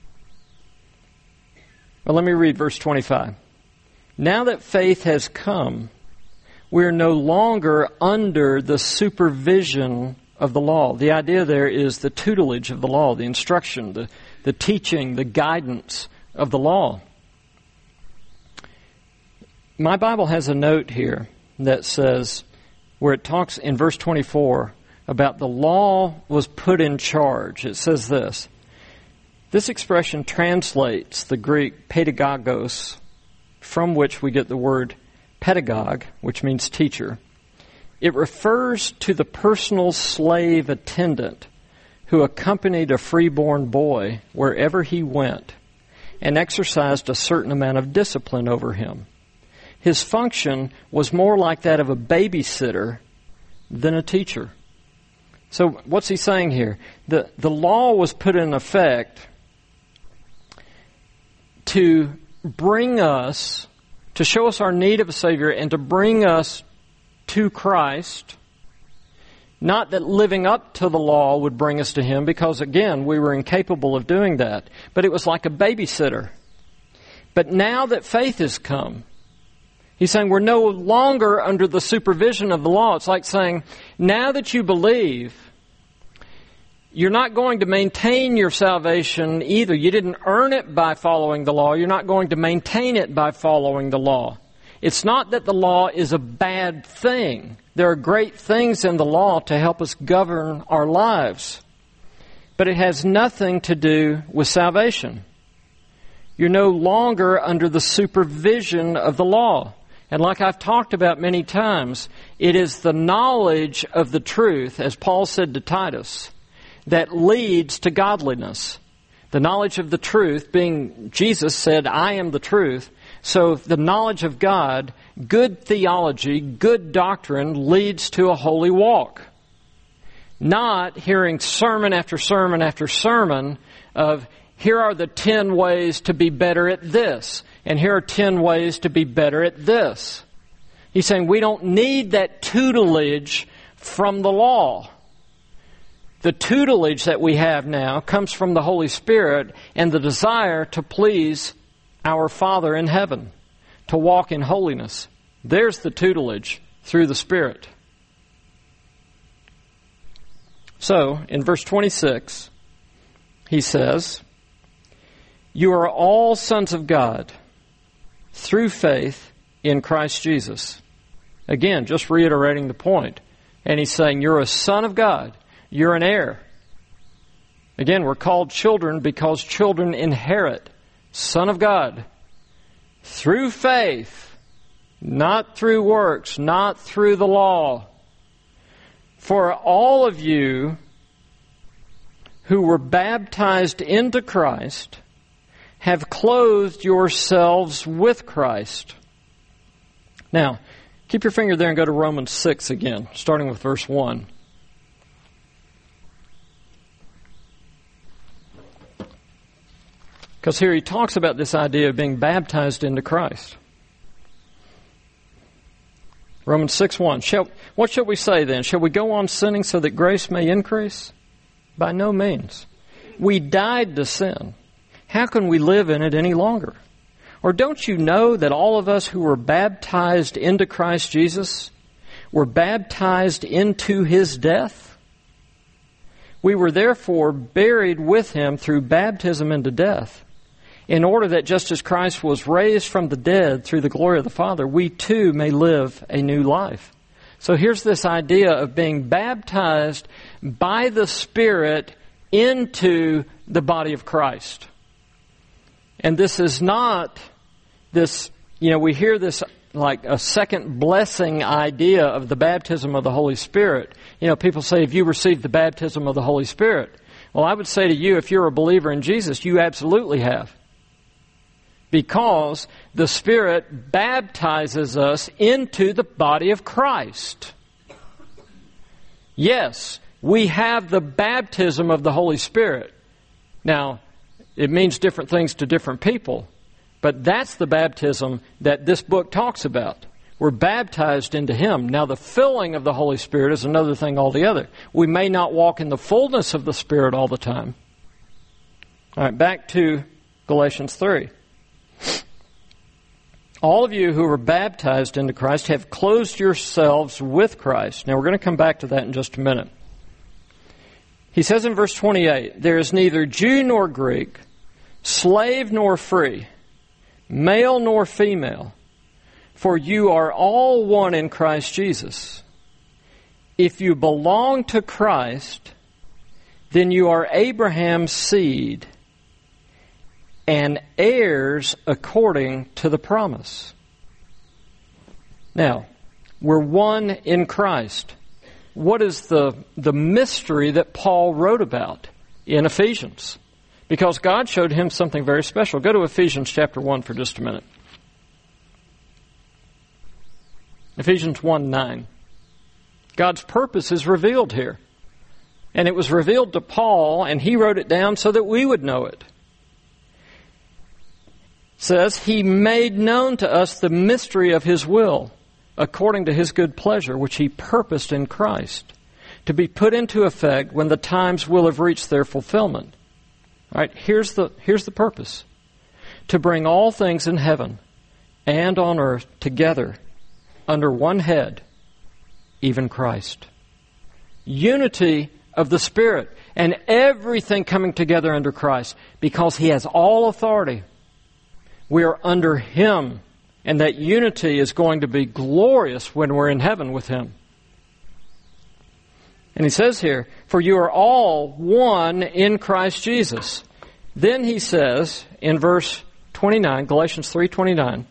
well, let me read verse 25. "Now that faith has come, we are no longer under the supervision of the law." The idea there is the tutelage of the law, the instruction, the teaching, the guidance of the law. My Bible has a note here that says, where it talks in verse 24 about the law was put in charge. It says this, This expression translates the Greek pedagogos, from which we get the word pedagogue, which means teacher. It refers to the personal slave attendant who accompanied a freeborn boy wherever he went and exercised a certain amount of discipline over him. His function was more like that of a babysitter than a teacher. So what's he saying here? The law was put in effect to bring us, to show us our need of a Savior and to bring us to Christ. Not that living up to the law would bring us to Him, because again, we were incapable of doing that. But it was like a babysitter. But now that faith has come, he's saying we're no longer under the supervision of the law. It's like saying, now that you believe, you're not going to maintain your salvation either. You didn't earn it by following the law. You're not going to maintain it by following the law. It's not that the law is a bad thing. There are great things in the law to help us govern our lives. But it has nothing to do with salvation. You're no longer under the supervision of the law. And like I've talked about many times, it is the knowledge of the truth, as Paul said to Titus, that leads to godliness. The knowledge of the truth being, Jesus said, I am the truth. So the knowledge of God, good theology, good doctrine leads to a holy walk. Not hearing sermon after sermon after sermon of, here are the 10 ways to be better at this, and here are 10 ways to be better at this. He's saying we don't need that tutelage from the law. The tutelage that we have now comes from the Holy Spirit and the desire to please our Father in heaven, to walk in holiness. There's the tutelage through the Spirit. So, in verse 26, he says, you are all sons of God through faith in Christ Jesus. Again, just reiterating the point. And he's saying, you're a son of God. You're an heir. Again, we're called children because children inherit. Son of God. Through faith. Not through works. Not through the law. For all of you who were baptized into Christ have clothed yourselves with Christ. Now, keep your finger there and go to Romans 6 again, starting with verse 1. Because here he talks about this idea of being baptized into Christ. Romans 6:1. What shall we say then? Shall we go on sinning so that grace may increase? By no means. We died to sin. How can we live in it any longer? Or don't you know that all of us who were baptized into Christ Jesus were baptized into His death? We were therefore buried with Him through baptism into death, in order that just as Christ was raised from the dead through the glory of the Father, we too may live a new life. So here's this idea of being baptized by the Spirit into the body of Christ. And this is not this, we hear this like a second blessing idea of the baptism of the Holy Spirit. People say, have you received the baptism of the Holy Spirit? Well, I would say to you, if you're a believer in Jesus, you absolutely have. Because the Spirit baptizes us into the body of Christ. Yes, we have the baptism of the Holy Spirit. Now, it means different things to different people, but that's the baptism that this book talks about. We're baptized into Him. Now, the filling of the Holy Spirit is another thing altogether. We may not walk in the fullness of the Spirit all the time. All right, back to Galatians 3. All of you who were baptized into Christ have clothed yourselves with Christ. Now, we're going to come back to that in just a minute. He says in verse 28, there is neither Jew nor Greek, slave nor free, male nor female, for you are all one in Christ Jesus. If you belong to Christ, then you are Abraham's seed and heirs according to the promise. Now, we're one in Christ. What is the mystery that Paul wrote about in Ephesians? Because God showed him something very special. Go to Ephesians chapter 1 for just a minute. Ephesians 1:9. God's purpose is revealed here. And it was revealed to Paul, and he wrote it down so that we would know it. It says, He made known to us the mystery of His will, according to His good pleasure, which He purposed in Christ, to be put into effect when the times will have reached their fulfillment. All right, here's the purpose. To bring all things in heaven and on earth together under one head, even Christ. Unity of the Spirit and everything coming together under Christ because He has all authority. We are under Him, and that unity is going to be glorious when we're in heaven with Him. And he says here, for you are all one in Christ Jesus. Then he says in verse 29, Galatians 3:29,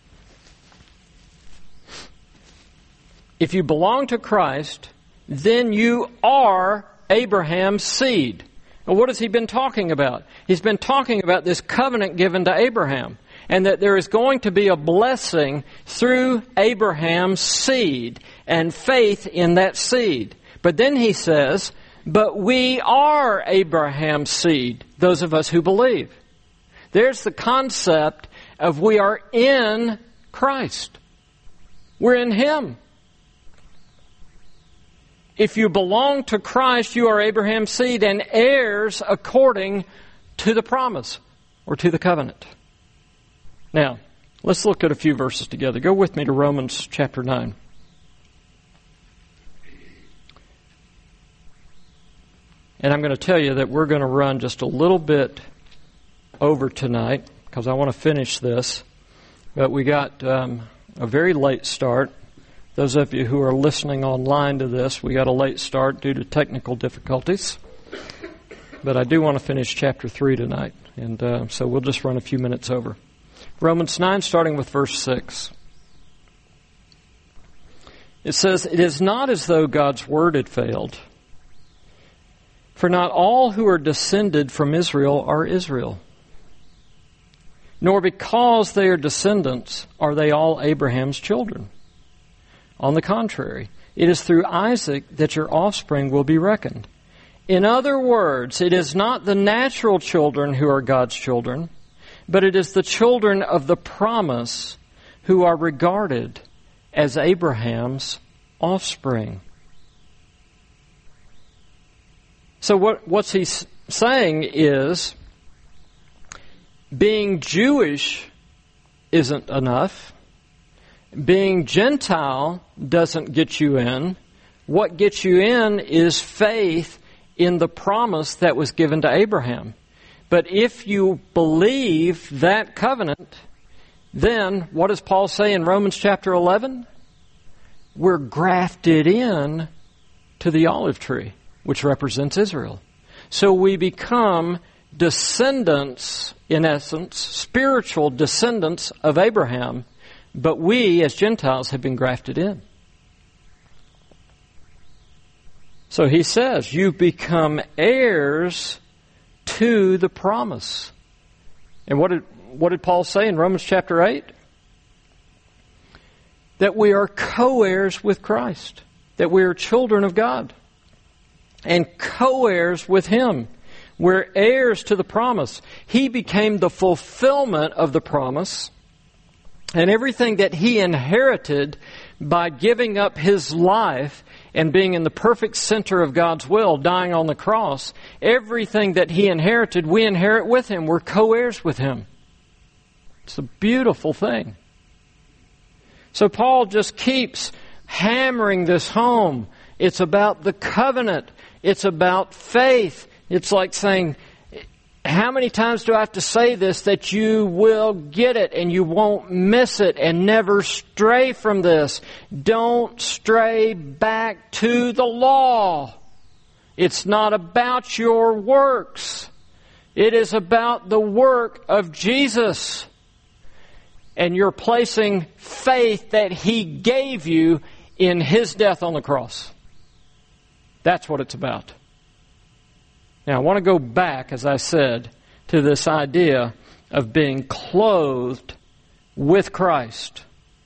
if you belong to Christ, then you are Abraham's seed. Now, what has he been talking about? He's been talking about this covenant given to Abraham, and that there is going to be a blessing through Abraham's seed and faith in that seed. But then he says, but we are Abraham's seed, those of us who believe. There's the concept of we are in Christ. We're in Him. If you belong to Christ, you are Abraham's seed and heirs according to the promise or to the covenant. Now, let's look at a few verses together. Go with me to Romans chapter 9. And I'm going to tell you that we're going to run just a little bit over tonight because I want to finish this. But we got a very late start. Those of you who are listening online to this, we got a late start due to technical difficulties. But I do want to finish chapter 3 tonight. And so we'll just run a few minutes over. Romans 9, starting with verse 6. It says, it is not as though God's word had failed. For not all who are descended from Israel are Israel. Nor because they are descendants are they all Abraham's children. On the contrary, it is through Isaac that your offspring will be reckoned. In other words, it is not the natural children who are God's children, but it is the children of the promise who are regarded as Abraham's offspring. So what's he saying is, being Jewish isn't enough. Being Gentile doesn't get you in. What gets you in is faith in the promise that was given to Abraham. But if you believe that covenant, then what does Paul say in Romans chapter 11? We're grafted in to the olive tree, which represents Israel. So we become descendants, in essence, spiritual descendants of Abraham, but we, as Gentiles, have been grafted in. So he says, you become heirs to the promise. And what did Paul say in Romans chapter 8? That we are co-heirs with Christ, that we are children of God, and co-heirs with Him. We're heirs to the promise. He became the fulfillment of the promise, and everything that He inherited by giving up His life and being in the perfect center of God's will, dying on the cross, everything that He inherited, we inherit with Him. We're co-heirs with Him. It's a beautiful thing. So Paul just keeps hammering this home. It's about the covenant. It's about faith. It's like saying, how many times do I have to say this that you will get it and you won't miss it and never stray from this? Don't stray back to the law. It's not about your works. It is about the work of Jesus. And you're placing faith that He gave you in His death on the cross. That's what it's about. Now, I want to go back, as I said, to this idea of being clothed with Christ.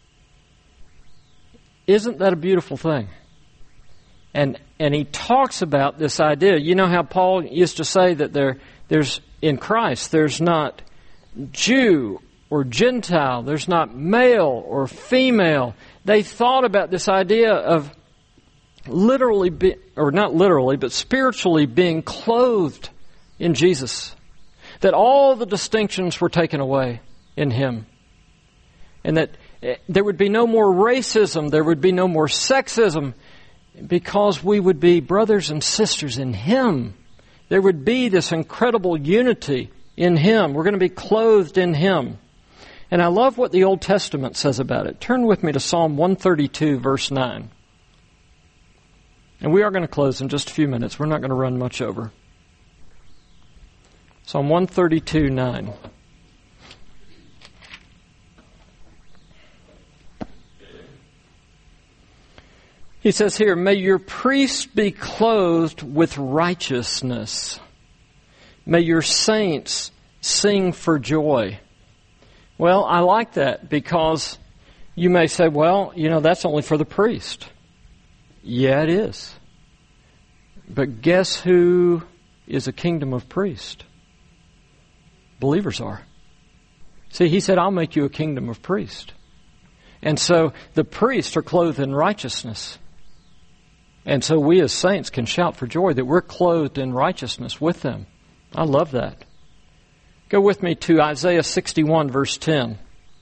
Isn't that a beautiful thing? And he talks about this idea. You know how Paul used to say that there's in Christ, there's not Jew or Gentile, there's not male or female. They thought about this idea of literally, or not literally, but spiritually being clothed in Jesus. That all the distinctions were taken away in Him. And that there would be no more racism, there would be no more sexism, because we would be brothers and sisters in Him. There would be this incredible unity in Him. We're going to be clothed in Him. And I love what the Old Testament says about it. Turn with me to Psalm 132, verse 9. And we are going to close in just a few minutes. We're not going to run much over. Psalm 132, 9. He says here, may your priests be clothed with righteousness. May your saints sing for joy. Well, I like that because you may say, well, that's only for the priest. Yeah, it is. But guess who is a kingdom of priests? Believers are. See, He said, I'll make you a kingdom of priests. And so the priests are clothed in righteousness. And so we as saints can shout for joy that we're clothed in righteousness with them. I love that. Go with me to Isaiah 61, verse 10.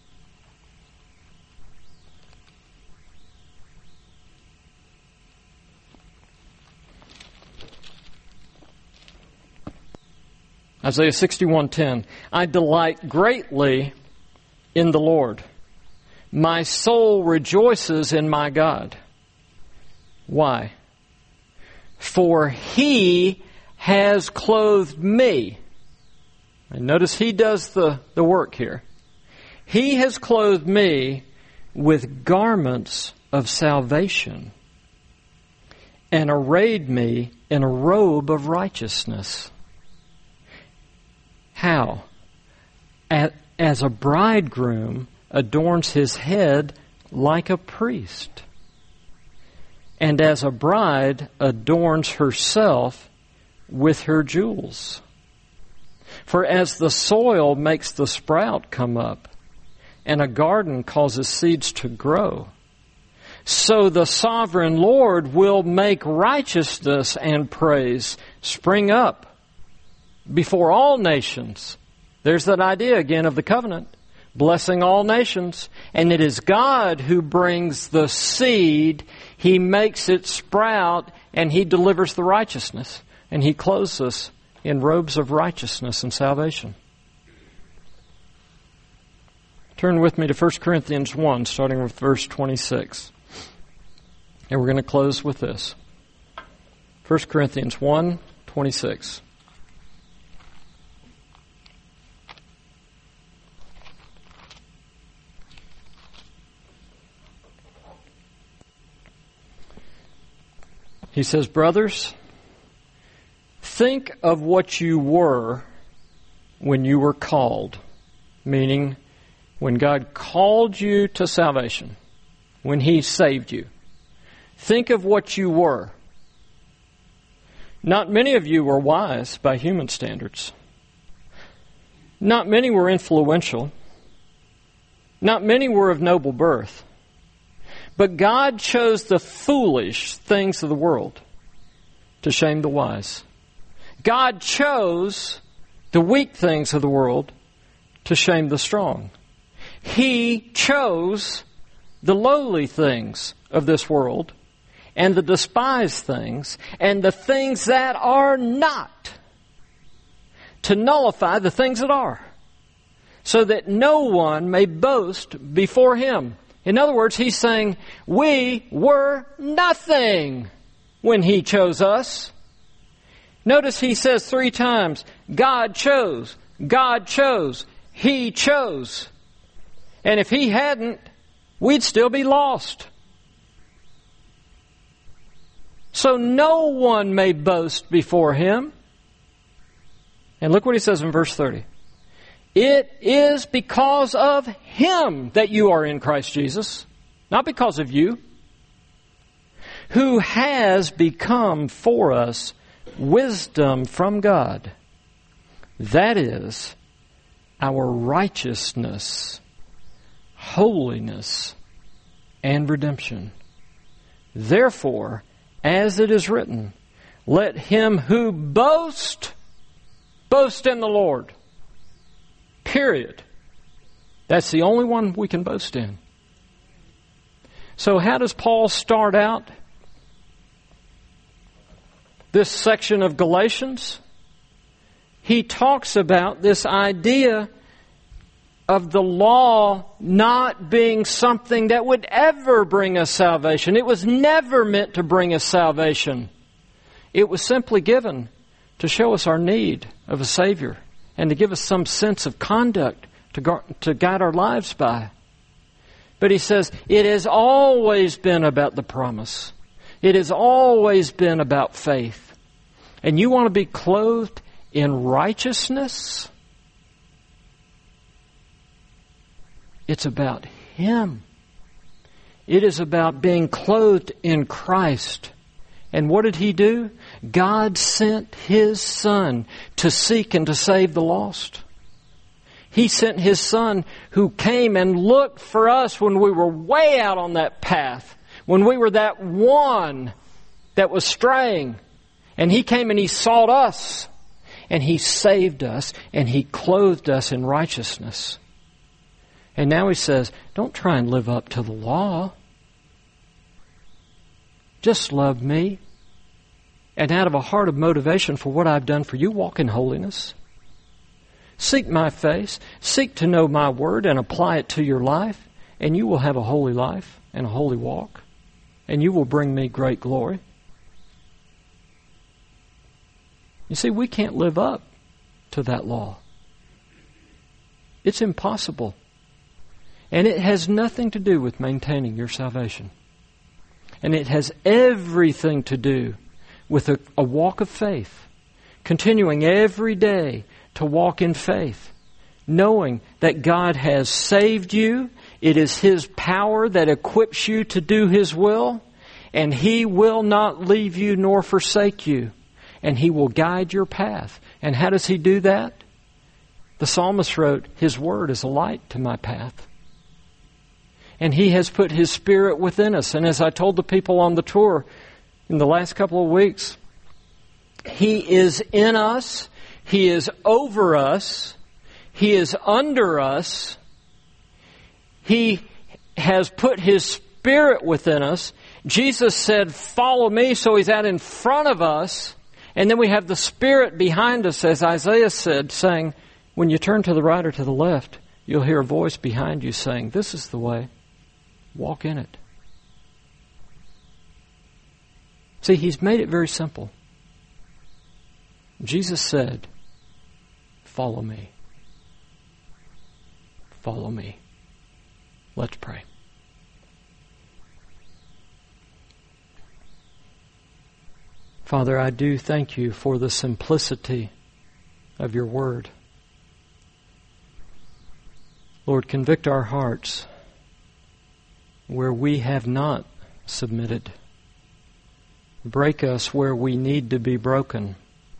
Isaiah 61:10. I delight greatly in the Lord. My soul rejoices in my God. Why? For He has clothed me. And notice He does the work here. He has clothed me with garments of salvation and arrayed me in a robe of righteousness. How? As a bridegroom adorns his head like a priest, and as a bride adorns herself with her jewels. For as the soil makes the sprout come up, and a garden causes seeds to grow, so the sovereign Lord will make righteousness and praise spring up before all nations. There's that idea again of the covenant, blessing all nations. And it is God who brings the seed. He makes it sprout, and He delivers the righteousness. And He clothes us in robes of righteousness and salvation. Turn with me to 1 Corinthians 1, starting with verse 26. And we're going to close with this. 1 Corinthians 1, 26. He says, brothers, think of what you were when you were called. Meaning, when God called you to salvation, when He saved you. Think of what you were. Not many of you were wise by human standards. Not many were influential. Not many were of noble birth. But God chose the foolish things of the world to shame the wise. God chose the weak things of the world to shame the strong. He chose the lowly things of this world and the despised things and the things that are not to nullify the things that are, so that no one may boast before Him. In other words, He's saying, we were nothing when He chose us. Notice he says 3 times, God chose, God chose, He chose. And if He hadn't, we'd still be lost. So no one may boast before Him. And look what he says in verse 30. It is because of Him that you are in Christ Jesus, not because of you, who has become for us wisdom from God. That is our righteousness, holiness, and redemption. Therefore, as it is written, let him who boast, boast in the Lord. Period. That's the only one we can boast in. So how does Paul start out this section of Galatians? He talks about this idea of the law not being something that would ever bring us salvation. It was never meant to bring us salvation. It was simply given to show us our need of a Savior and to give us some sense of conduct to guide our lives by. But he says, it has always been about the promise. It has always been about faith. And you want to be clothed in righteousness? It's about Him. It is about being clothed in Christ. And what did He do? God sent His Son to seek and to save the lost. He sent His Son who came and looked for us when we were way out on that path, when we were that one that was straying. And He came and He sought us, and He saved us, and He clothed us in righteousness. And now He says, don't try and live up to the law. Just love me. And out of a heart of motivation for what I've done for you, walk in holiness. Seek my face. Seek to know my word and apply it to your life. And you will have a holy life and a holy walk. And you will bring me great glory. You see, we can't live up to that law. It's impossible. And it has nothing to do with maintaining your salvation. And it has everything to do with a walk of faith. Continuing every day to walk in faith. Knowing that God has saved you. It is His power that equips you to do His will. And He will not leave you nor forsake you. And He will guide your path. And how does He do that? The psalmist wrote, His word is a light to my path. And He has put His Spirit within us. And as I told the people on the tour in the last couple of weeks, He is in us. He is over us. He is under us. He has put His Spirit within us. Jesus said, follow me, so He's out in front of us. And then we have the Spirit behind us, as Isaiah said, saying, when you turn to the right or to the left, you'll hear a voice behind you saying, this is the way. Walk in it. See, He's made it very simple. Jesus said, follow me. Follow me. Let's pray. Father, I do thank You for the simplicity of Your word. Lord, convict our hearts where we have not submitted. Break us where we need to be broken.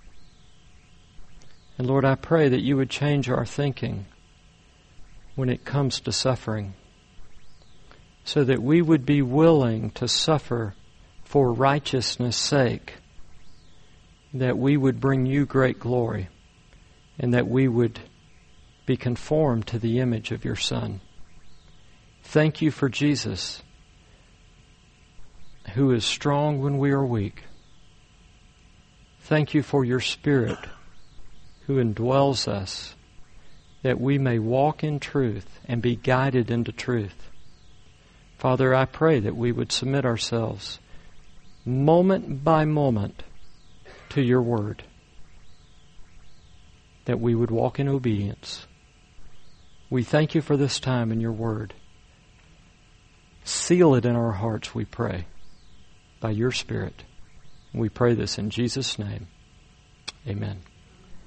And Lord, I pray that You would change our thinking when it comes to suffering, so that we would be willing to suffer for righteousness' sake, that we would bring You great glory, and that we would be conformed to the image of Your Son. Thank You for Jesus, who is strong when we are weak. Thank You for Your Spirit, who indwells us, that we may walk in truth and be guided into truth. Father, I pray that we would submit ourselves moment by moment to Your word. that we would walk in obedience. We thank you for this time in your word. Seal it in our hearts, we pray, by your Spirit. We pray this in Jesus' name. Amen.